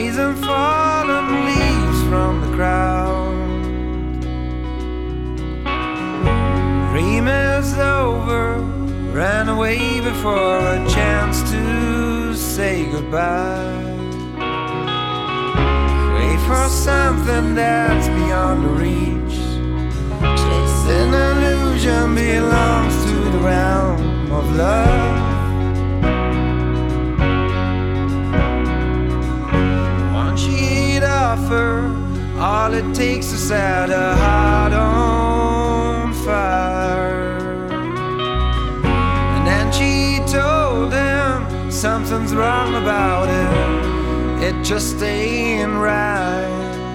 raising fallen leaves from the ground. Dream is over, ran away before a chance to say goodbye. Wait for something that's beyond the reach. Chasing illusion belongs to the realm of love. One she'd offer, all it takes is set a heart on fire. And then she told him something's wrong about it, it just ain't right.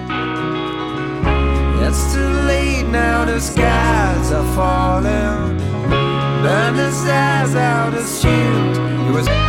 It's too late now, the skies are falling. Burned his eyes out as shield. He was